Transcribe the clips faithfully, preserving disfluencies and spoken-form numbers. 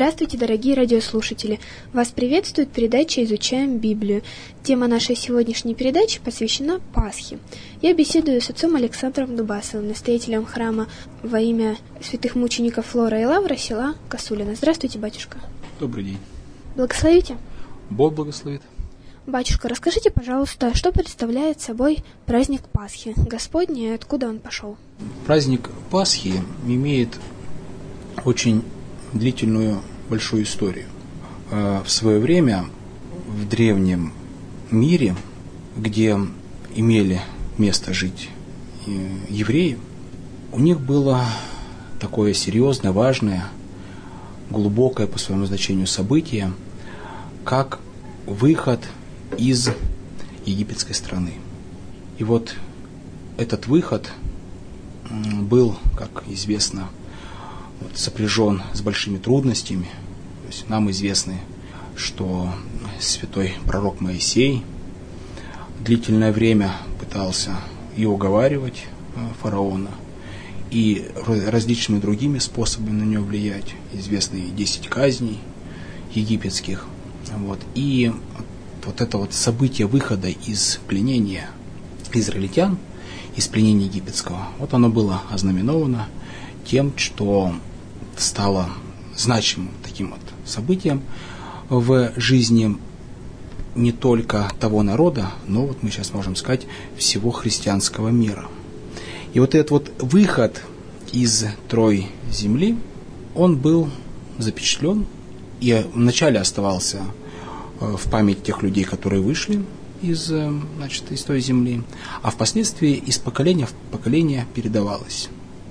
Здравствуйте, дорогие радиослушатели! Вас приветствует передача «Изучаем Библию». Тема нашей сегодняшней передачи посвящена Пасхе. Я беседую с отцом Александром Дубасовым, настоятелем храма во имя святых мучеников Флора и Лавра села Косулино. Здравствуйте, батюшка! Добрый день! Благословите! Бог благословит! Батюшка, расскажите, пожалуйста, что представляет собой праздник Пасхи Господний и откуда он пошел? Праздник Пасхи имеет очень длительную большую историю. В свое время в древнем мире, где имели место жить евреи, у них было такое серьезное, важное, глубокое по своему значению событие, как выход из египетской страны. И вот этот выход был, как известно, вот, сопряжен с большими трудностями. То есть нам известно, что святой пророк Моисей длительное время пытался и уговаривать фараона, и различными другими способами на него влиять. Известны десять казней египетских. Вот. И вот это вот событие выхода из пленения израильтян, из пленения египетского, вот оно было ознаменовано тем, что стало значимым таким вот событием в жизни не только того народа, но вот мы сейчас можем сказать всего христианского мира. И вот этот вот выход из Трой земли, он был запечатлен и вначале оставался в память тех людей, которые вышли из, значит, из той земли, а впоследствии из поколения в поколение передавалось.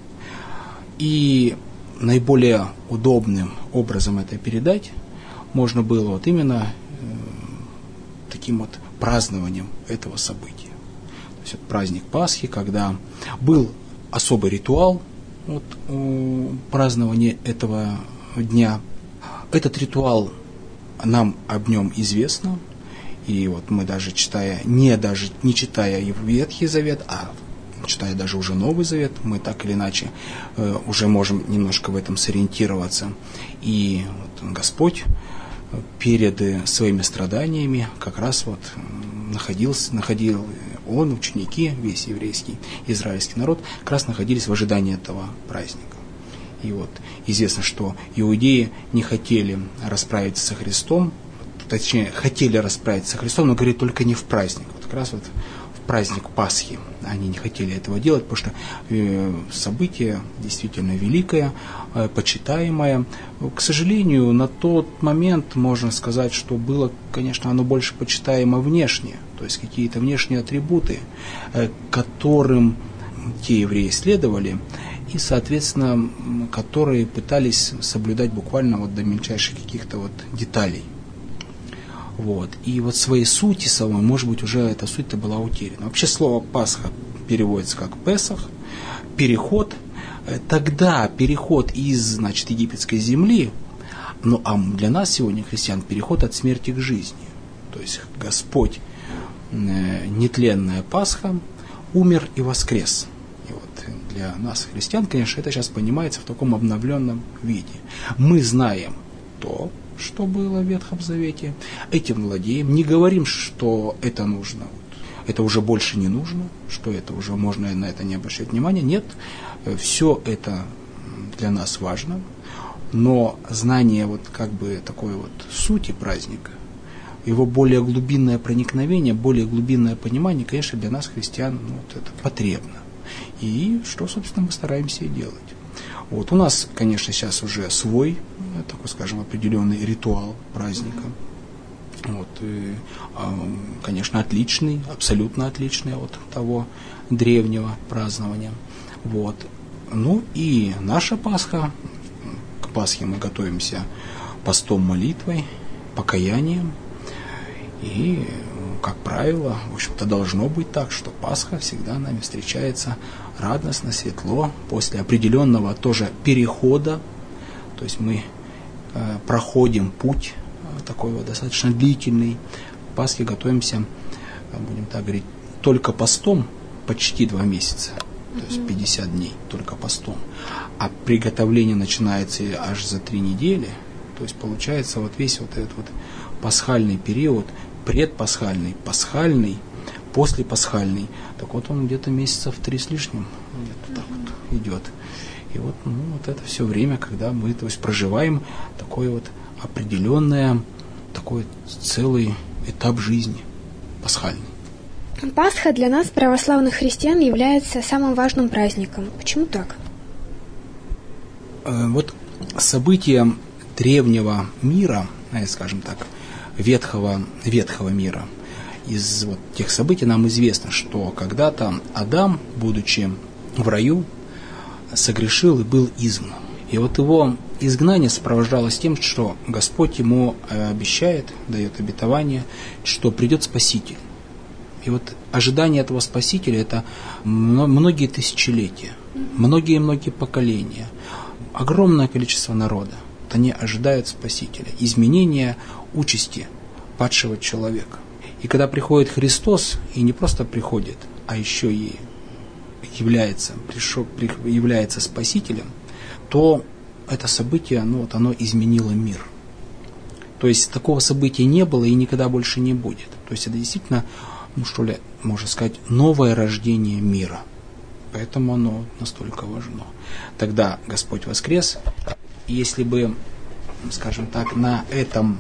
И наиболее удобным образом это передать можно было вот именно э, таким вот празднованием этого события. То есть это праздник Пасхи, когда был особый ритуал вот, э, празднования этого дня. Этот ритуал нам об нем известно, и вот мы даже читая, не даже не читая Ветхий Завет, а читая даже уже Новый Завет, мы так или иначе э, уже можем немножко в этом сориентироваться. И вот Господь перед своими страданиями как раз вот находился, находил он, ученики, весь еврейский, израильский народ, как раз находились в ожидании этого праздника. И вот известно, что иудеи не хотели расправиться со Христом, точнее, хотели расправиться со Христом, но, говорит, только не в праздник. Вот как раз вот в праздник Пасхи они не хотели этого делать, потому что э, событие действительно великое, э, почитаемое. К сожалению, на тот момент можно сказать, что было, конечно, оно больше почитаемо внешне, то есть какие-то внешние атрибуты, э, которым те евреи следовали, и, соответственно, которые пытались соблюдать буквально вот до мельчайших каких-то вот деталей. Вот. И вот своей сути самой, может быть, уже эта суть-то была утеряна. Вообще слово Пасха переводится как Песах, переход. Тогда переход из, значит, египетской земли, ну а для нас сегодня, христиан, переход от смерти к жизни. То есть Господь, нетленная Пасха, умер и воскрес. И вот для нас, христиан, конечно, это сейчас понимается в таком обновленном виде. Мы знаем то, что было в Ветхом Завете, этим владеем, не говорим, что это нужно, это уже больше не нужно, что это уже можно на это не обращать внимания. Нет, все это для нас важно, но знание вот как бы такой вот сути праздника, его более глубинное проникновение, более глубинное понимание, конечно, для нас, христиан, ну, вот это потребно. И что, собственно, мы стараемся и делать. Вот. У нас, конечно, сейчас уже свой, такой, скажем, определенный ритуал праздника. Вот. И, конечно, отличный, абсолютно отличный от того древнего празднования. Вот. Ну и наша Пасха. К Пасхе мы готовимся постом, молитвой, покаянием. И, как правило, в общем-то, должно быть так, что Пасха всегда нами встречается радостно, светло, после определенного тоже перехода. То есть мы э, проходим путь э, такой вот достаточно длительный. К Пасхе готовимся, э, будем так говорить, только постом почти два месяца. То есть пятьдесят дней только постом. А приготовление начинается аж за три недели. То есть получается вот весь вот этот вот пасхальный период, предпасхальный, пасхальный, послепасхальный, так вот он где-то месяцев три с лишним где-то так вот идет. И вот, ну, вот это все время, когда мы, то есть, проживаем такое вот определенное, такой целый этап жизни пасхальный. Пасха для нас, православных христиан, является самым важным праздником. Почему так? Вот события древнего мира, скажем так, ветхого, ветхого мира, из вот тех событий нам известно, что когда-то Адам, будучи в раю, согрешил и был изгнан. И вот его изгнание сопровождалось тем, что Господь ему обещает, дает обетование, что придет Спаситель. И вот ожидание этого Спасителя – это многие тысячелетия, многие-многие поколения, огромное количество народа. Вот они ожидают Спасителя, изменения участи падшего человека. И когда приходит Христос, и не просто приходит, а еще и является, пришел, является Спасителем, то это событие, ну, вот оно изменило мир. То есть такого события не было и никогда больше не будет. То есть это действительно, ну что ли, можно сказать, новое рождение мира. Поэтому оно настолько важно. Тогда Господь воскрес. И если бы, скажем так, на этом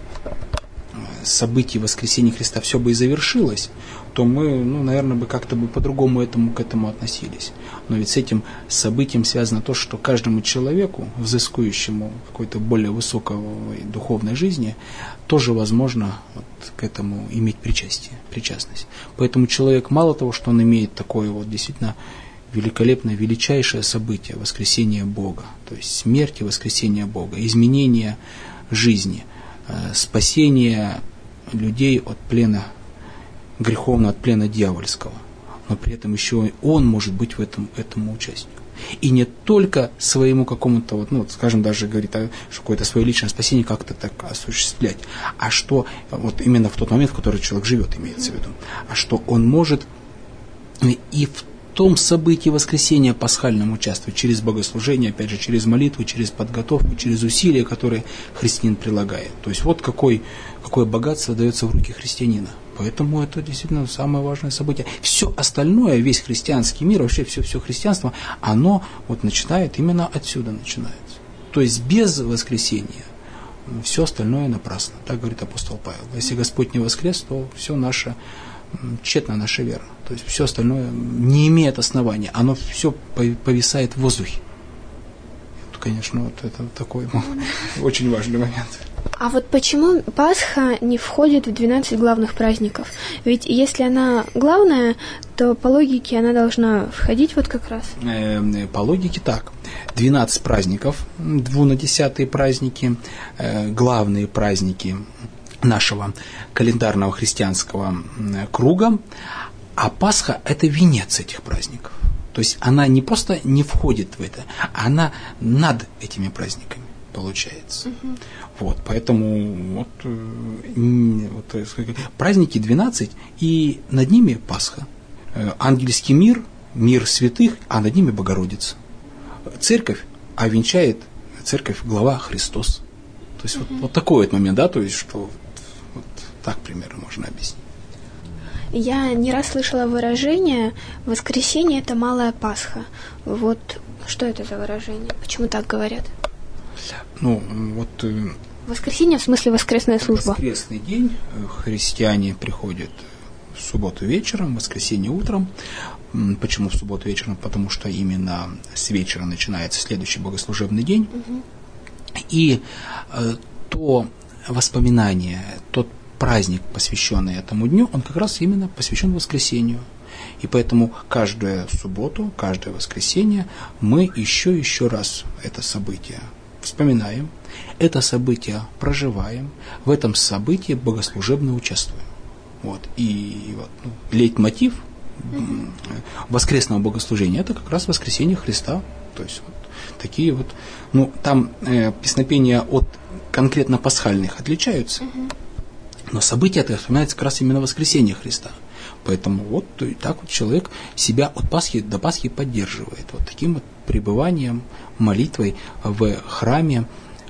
событии воскресения Христа все бы и завершилось, то мы, ну, наверное, бы как-то бы по-другому этому, к этому относились. Но ведь с этим событием связано то, что каждому человеку, взыскующему какой-то более высокой духовной жизни, тоже возможно вот к этому иметь причастие, причастность. Поэтому человек, мало того, что он имеет такое вот действительно великолепное, величайшее событие, воскресение Бога, то есть смерть и воскресение Бога, изменение жизни, спасение людей от плена греховного, от плена дьявольского. Но при этом еще он может быть в этом, этому участником. И не только своему какому-то, вот, ну, скажем, даже говорит, что какое-то свое личное спасение как-то так осуществлять, а что вот именно в тот момент, в который человек живет, имеется в виду, а что он может и в том событии воскресения пасхальном участвовать через богослужение, опять же, через молитву, через подготовку, через усилия, которые христианин прилагает. То есть вот какой, какое богатство дается в руки христианина. Поэтому это действительно самое важное событие. Все остальное, весь христианский мир, вообще все, все христианство, оно вот начинает, именно отсюда начинается. То есть без воскресения все остальное напрасно. Так говорит апостол Павел. Если Господь не воскрес, то все наше, тщетна наша вера. То есть все остальное не имеет основания. Оно все повисает в воздухе. Это, конечно, вот это такой очень важный момент. А вот почему Пасха не входит в двенадцать главных праздников? Ведь если она главная, то по логике она должна входить вот как раз. По логике так. двенадцать праздников, двунадесятые праздники, главные праздники нашего календарного христианского круга, а Пасха – это венец этих праздников. То есть она не просто не входит в это, а она над этими праздниками получается. Угу. Вот, поэтому вот, вот, праздники двенадцать, и над ними Пасха. Ангельский мир, мир святых, а над ними Богородица. Церковь, а венчает церковь глава Христос. То есть угу. вот, вот такой вот момент, да, то есть что вот так примерно можно объяснить. Я не раз слышала выражение «воскресенье – это малая Пасха». Вот что это за выражение? Почему так говорят? Ну, вот... Воскресенье, в смысле воскресная служба. Воскресный день христиане приходят в субботу вечером, в воскресенье утром. Почему в субботу вечером? Потому что именно с вечера начинается следующий богослужебный день. Угу. И э, то воспоминание, тот праздник, посвященный этому дню, он как раз именно посвящен воскресению. И поэтому каждую субботу, каждое воскресенье мы еще еще раз это событие вспоминаем, это событие проживаем, в этом событии богослужебно участвуем. Вот. И вот, ну, лейтмотив mm-hmm. воскресного богослужения – это как раз воскресение Христа. То есть вот такие вот, ну, там э, песнопения от конкретно пасхальных отличаются, mm-hmm. но событие это вспоминается как раз именно воскресение Христа. Поэтому вот и так вот человек себя от Пасхи до Пасхи поддерживает. Вот таким вот пребыванием, молитвой в храме,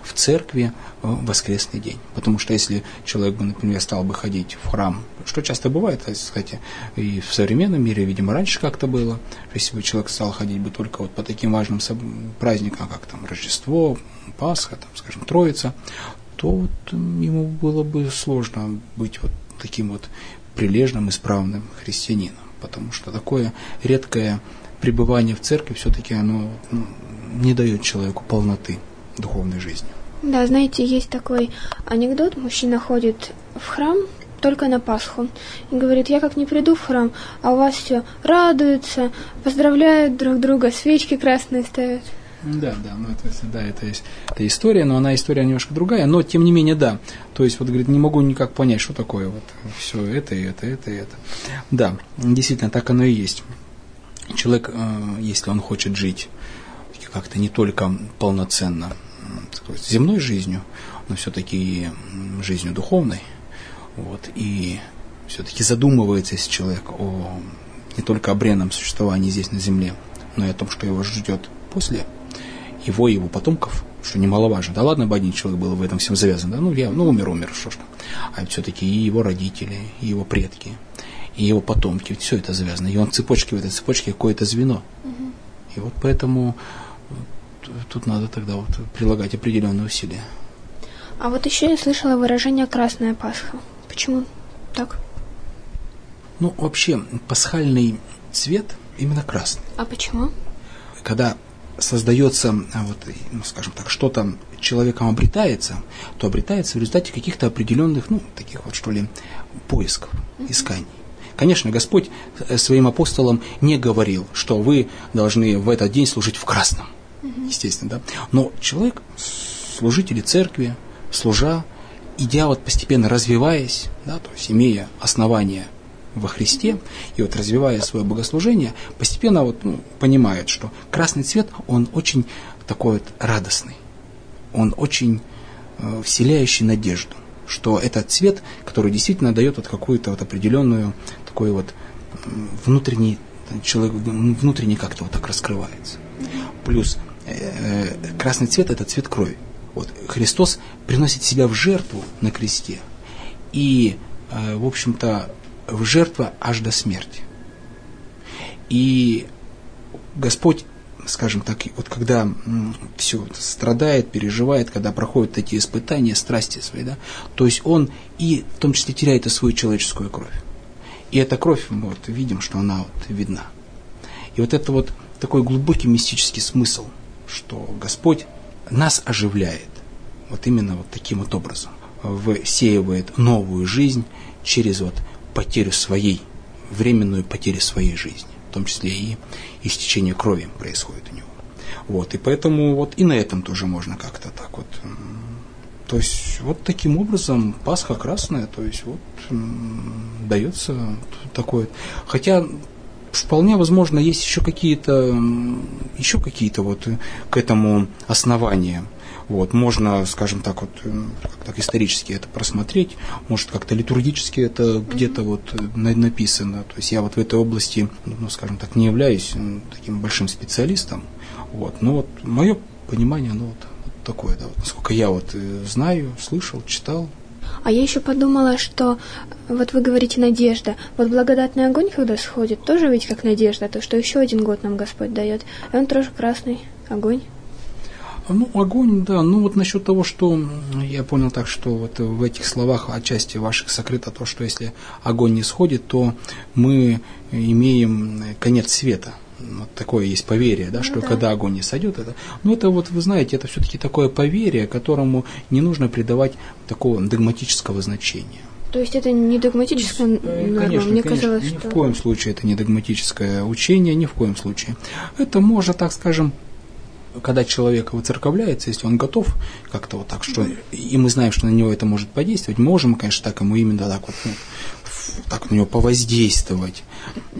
в церкви в воскресный день. Потому что если человек бы, например, стал бы ходить в храм, что часто бывает, кстати, и в современном мире, видимо, раньше как-то было, если бы человек стал ходить бы только вот по таким важным праздникам, как там Рождество, Пасха, там, скажем, Троица, то вот ему было бы сложно быть вот таким вот прилежным, исправным христианином, потому что такое редкое пребывание в церкви все-таки оно ну, не дает человеку полноты духовной жизни. Да, знаете, есть такой анекдот, мужчина ходит в храм только на Пасху и говорит: я как не приду в храм, а у вас все радуются, поздравляют друг друга, свечки красные ставят. Да, да, ну это, да, это, есть, это история, но она история немножко другая, но тем не менее, да. То есть, вот, говорит, не могу никак понять, что такое вот все это, и это, это, и это. Да, действительно, так оно и есть. Человек, если он хочет жить как-то не только полноценно земной жизнью, но все-таки и жизнью духовной, вот, и все-таки задумывается если человек о, не только о бренном существовании здесь на земле, но и о том, что его ждет после его и его потомков, что немаловажно. Да ладно бы один человек был в этом всем завязан, да, ну я, ну умер, умер, что ж там. А все-таки и его родители, и его предки, и его потомки, все это завязано. И он цепочки в этой цепочке какое-то звено. Угу. И вот поэтому тут надо тогда вот прилагать определенные усилия. А вот еще я слышала выражение «красная Пасха». Почему так? Ну, вообще, пасхальный цвет именно красный. А почему? Когда создается, вот, ну, скажем так, что-то человеком обретается, то обретается в результате каких-то определенных, ну, таких вот, что ли, поисков, uh-huh. исканий. Конечно, Господь своим апостолам не говорил, что вы должны в этот день служить в красном. Uh-huh. Естественно, да. Но человек, служители церкви, служа, идя вот постепенно развиваясь, да, то есть имея основания во Христе, и вот развивая свое богослужение, постепенно вот, ну, понимает, что красный цвет, он очень такой вот радостный, он очень э, вселяющий надежду, что этот цвет, который действительно дает вот какую-то вот определенную такой вот внутренний, человек внутренне как-то вот так раскрывается. Плюс э, красный цвет – это цвет крови. Вот, Христос приносит себя в жертву на кресте, и, э, в общем-то, в жертва аж до смерти. И Господь, скажем так, вот когда м, все страдает, переживает, когда проходят эти испытания, страсти свои, да, то есть Он и в том числе теряет и свою человеческую кровь. И эта кровь, мы вот видим, что она вот видна. И вот это вот такой глубокий мистический смысл, что Господь нас оживляет вот именно вот таким вот образом, всеивает новую жизнь через вот потерю своей, временную потерю своей жизни, в том числе и истечение крови происходит у него. Вот, и поэтому вот и на этом тоже можно как-то так вот. То есть вот таким образом Пасха красная, то есть вот дается такое. Хотя вполне возможно есть еще какие-то еще какие-то вот к этому основания. Вот, можно, скажем так, вот, так исторически это просмотреть, может, как-то литургически это mm-hmm. где-то вот написано. То есть я вот в этой области, ну, скажем так, не являюсь таким большим специалистом. Вот, но вот мое понимание, оно вот, вот такое, да, вот, насколько я вот знаю, слышал, читал. А я еще подумала, что вот вы говорите надежда. Вот благодатный огонь, когда сходит, тоже ведь как надежда, то, что еще один год нам Господь дает. И он тоже красный огонь. Ну, огонь, да. Ну, вот насчет того, что я понял так, что вот в этих словах отчасти ваших сокрыто то, что если огонь не сходит, то мы имеем конец света. Вот такое есть поверье, да, ну, что да. когда огонь не сойдет, это. Ну, это вот, вы знаете, это все-таки такое поверье, которому не нужно придавать такого догматического значения. То есть это не догматическое норма? Конечно, Мне конечно, казалось, ни что... в коем случае это не догматическое учение, ни в коем случае. Это можно, так скажем, когда человек выцерковляется, если он готов как-то вот так, что, и мы знаем, что на него это может подействовать, мы можем, конечно, так ему именно так вот, ну, так на него повоздействовать,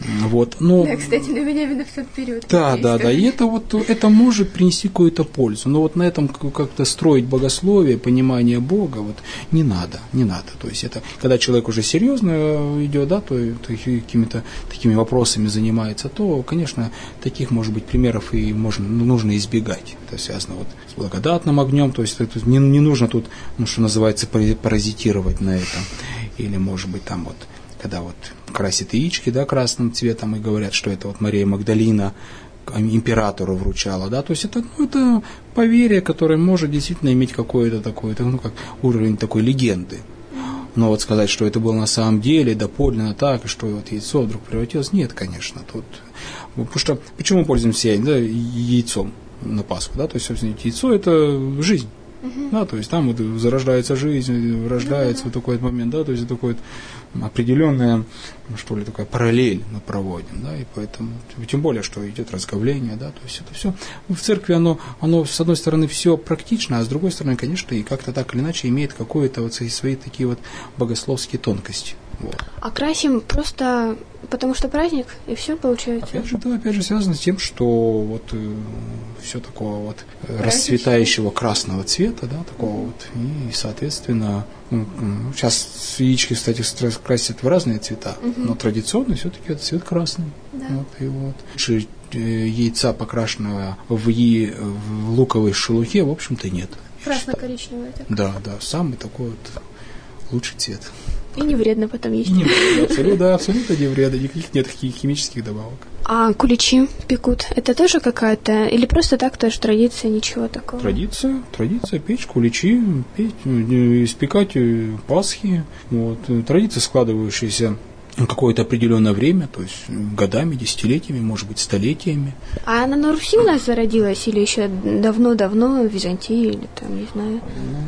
Вот, но... Да, кстати, на меня именно в тот период. Да, да, да, и это вот, это может принести какую-то пользу, но вот на этом как-то строить богословие, понимание Бога, вот, не надо, не надо, то есть это, когда человек уже серьезно идет, да, то, то какими-то такими вопросами занимается, то, конечно, таких, может быть, примеров и можно, нужно избегать, это связано вот с благодатным огнем, то есть это не, не нужно тут, ну, что называется, паразитировать на этом, или, может быть, там вот, когда вот красят яички, да, красным цветом, и говорят, что это вот Мария Магдалина императору вручала, да, то есть это, ну, это поверье, которое может действительно иметь какой-то такой, ну, как уровень такой легенды. Но вот сказать, что это было на самом деле, доподлинно так, и что вот яйцо вдруг превратилось, нет, конечно, тут, потому что, почему мы пользуемся, да, яйцом на Пасху, да, то есть, собственно, яйцо – это жизнь. Uh-huh. Да, то есть там вот зарождается жизнь, рождается uh-huh. вот такой вот момент, да, то есть такое вот определенная, что ли, такая параллель мы проводим, да, и поэтому, тем более, что идет разговление, да, то есть это все, в церкви оно, оно с одной стороны все практично, а с другой стороны, конечно, и как-то так или иначе имеет какое-то вот свои такие вот богословские тонкости. Вот. А красим просто потому что праздник, и все получается. Опять же, да, опять же связано с тем, что вот э, все такого вот расцветающего красного цвета, да, такого mm-hmm. вот, и, соответственно, ну, сейчас яички, кстати, красят в разные цвета, mm-hmm. но традиционно все-таки это цвет красный. Да. Вот, и вот. Лучше яйца, покрашенного в, е, в луковой шелухе, в общем-то, нет. Красно-коричневый. Да, да, самый такой вот лучший цвет. И не вредно потом есть. Не вредно, абсолютно, да, абсолютно не вредно, никаких нет химических добавок. А куличи пекут, это тоже какая-то, или просто так тоже традиция, ничего такого? Традиция, традиция печь куличи, печь, испекать Пасхи, вот, традиция, складывающаяся какое-то определенное время, то есть годами, десятилетиями, может быть, столетиями. А она на Руси у нас зародилась или еще давно-давно в Византии, или там, не знаю?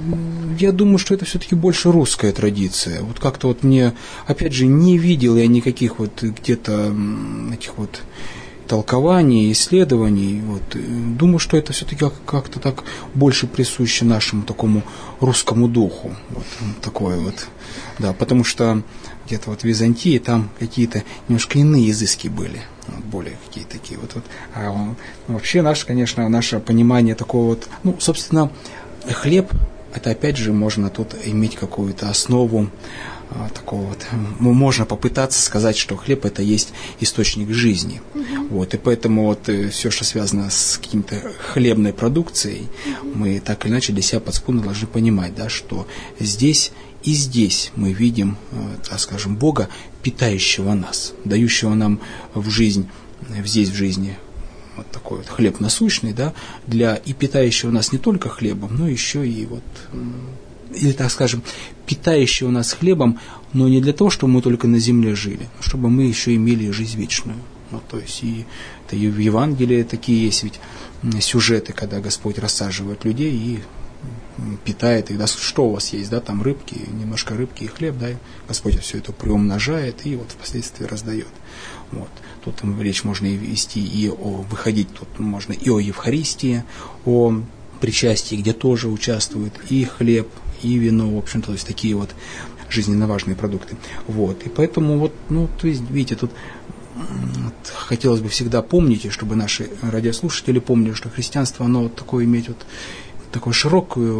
Я думаю, что это все-таки больше русская традиция. Вот как-то вот мне, опять же, не видел я никаких вот где-то этих вот толкований, исследований. Вот. Думаю, что это все-таки как-то так больше присуще нашему такому русскому духу. Вот такое вот. Да, потому что где-то вот в Византии там какие-то немножко иные изыски были, вот, более какие-то такие вот. вот. А он, вообще наше, конечно, наше понимание такого вот, ну, собственно, хлеб, это опять же можно тут иметь какую-то основу а, такого вот, можно попытаться сказать, что хлеб это есть источник жизни. Uh-huh. Вот, и поэтому вот все, что связано с каким-то хлебной продукцией, uh-huh. мы так или иначе для себя подспудно должны понимать, да, что здесь и здесь мы видим, так скажем, Бога, питающего нас, дающего нам в жизнь, здесь в жизни вот такой вот хлеб насущный, да, для и питающего нас не только хлебом, но еще и вот, или, так скажем, питающего нас хлебом, но не для того, чтобы мы только на земле жили, но чтобы мы еще имели жизнь вечную. Вот, то есть и, это и в Евангелии такие есть ведь сюжеты, когда Господь рассаживает людей и питает их, да, что у вас есть, да, там рыбки, немножко рыбки и хлеб, да, и Господь все это приумножает и вот впоследствии раздает. Вот. Тут речь можно и вести и о, выходить тут можно и о Евхаристии, о причастии, где тоже участвует и хлеб, и вино, в общем-то, то есть такие вот жизненно важные продукты. Вот. И поэтому вот, ну, то есть, видите, тут вот, хотелось бы всегда помнить, чтобы наши радиослушатели помнили, что христианство, оно вот такое имеет вот такое широкое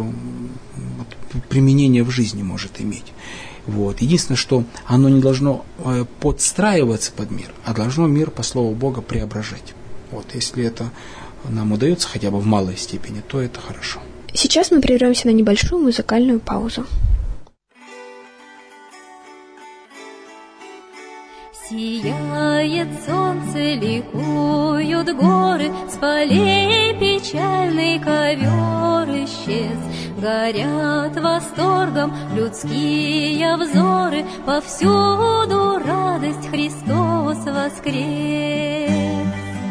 вот, применение в жизни может иметь. Вот. Единственное, что оно не должно э, подстраиваться под мир, а должно мир, по слову Бога, преображать. Вот. Если это нам удается хотя бы в малой степени, то это хорошо. Сейчас мы прервемся на небольшую музыкальную паузу. Сияет солнце, ликуют горы, с полей печальный ковер исчез. Горят восторгом людские взоры, повсюду радость, Христос воскрес.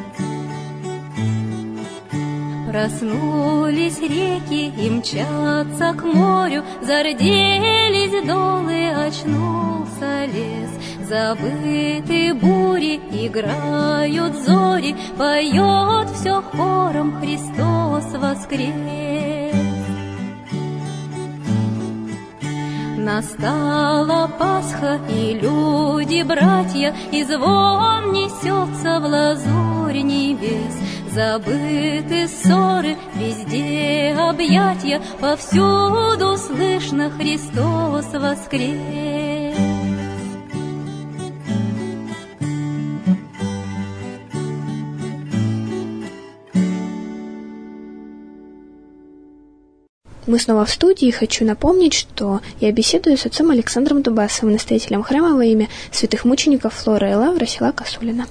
Проснулись реки и мчатся к морю, зарделись долы, очнулся лес. Забыты бури, играют зори, поет все хором Христос воскрес. Настала Пасха, и люди, братья, и звон несется в лазурь небес. Забыты ссоры, везде объятия, повсюду слышно Христос воскрес. Мы снова в студии, и хочу напомнить, что я беседую с отцом Александром Дубасовым, настоятелем храма во имя святых мучеников Флора и Лавра села Косулина.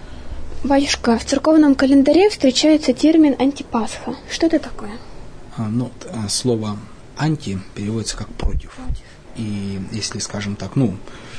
Батюшка, в церковном календаре встречается термин «антипасха». Что это такое? А, ну, слово «анти» переводится как «против». Против. И если, скажем так, ну,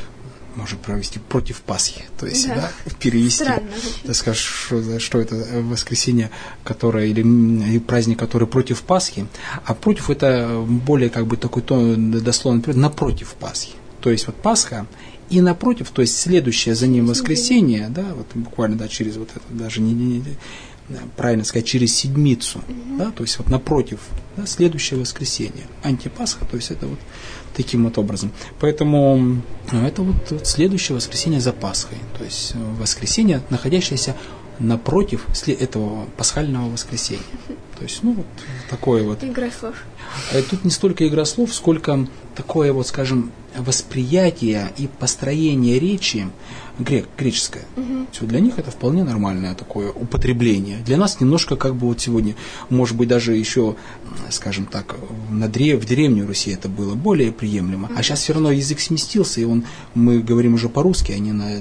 можно провести «против Пасхи», то есть, да. Да, перевести, Странно. так сказать, что, что это воскресенье, которое, или, или праздник, который против Пасхи, а против это более как бы такой дословный перевод напротив Пасхи. То есть вот Пасха и напротив, то есть следующее за ним воскресенье, да, вот буквально, да, через вот это, даже не, не правильно сказать, через седмицу, mm-hmm. да, то есть вот напротив, да, следующее воскресенье, антипасха, то есть это вот таким вот образом. Поэтому это вот, вот следующее воскресенье за Пасхой, то есть воскресенье, находящееся напротив этого пасхального воскресенья. То есть, ну, вот такое вот. Игра слов. Тут не столько игра слов, сколько такое вот, скажем, восприятие и построение речи грек, греческое. Угу. Все, для них это вполне нормальное такое употребление. Для нас немножко как бы вот сегодня, может быть, даже еще, скажем так, на древ, в Древней Руси это было более приемлемо. Угу. А сейчас все равно язык сместился, и он, мы говорим уже по-русски, а не на,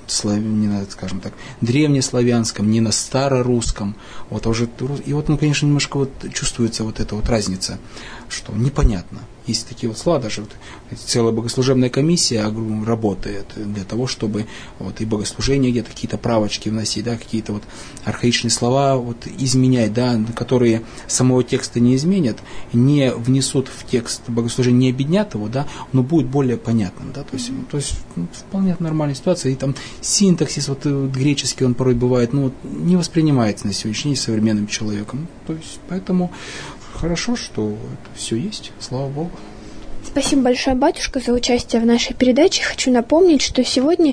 не на, скажем так, древнеславянском, не на старорусском. Вот, а уже, и вот, ну, конечно, немножко вот чувствуется вот эта вот разница, что непонятно. Есть такие вот слова, даже вот, целая богослужебная комиссия работает для того, чтобы вот, и богослужение где-то какие-то правочки вносить, да, какие-то вот архаичные слова вот, изменять, да, которые самого текста не изменят, не внесут в текст богослужения, не объединят его, да, но будет более понятным. Да, то есть, mm-hmm. то есть ну, вполне нормальная ситуация. И там синтаксис вот, греческий, он порой бывает, ну, вот, не воспринимается на сегодняшний день современным человеком. То есть, поэтому хорошо, что это все есть, слава Богу. Спасибо большое, батюшка, за участие в нашей передаче. Хочу напомнить, что сегодня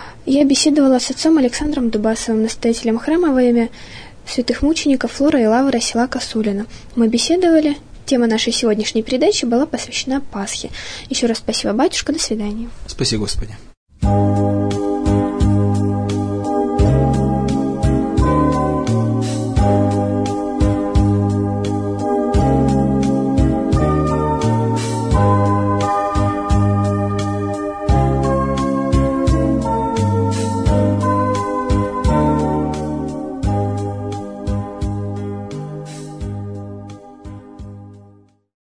я беседовала с отцом Александром Дубасовым, настоятелем храма во имя святых мучеников Флора и Лавра села Косулина. Мы беседовали, тема нашей сегодняшней передачи была посвящена Пасхе. Еще раз спасибо, батюшка, до свидания. Спасибо, Господи.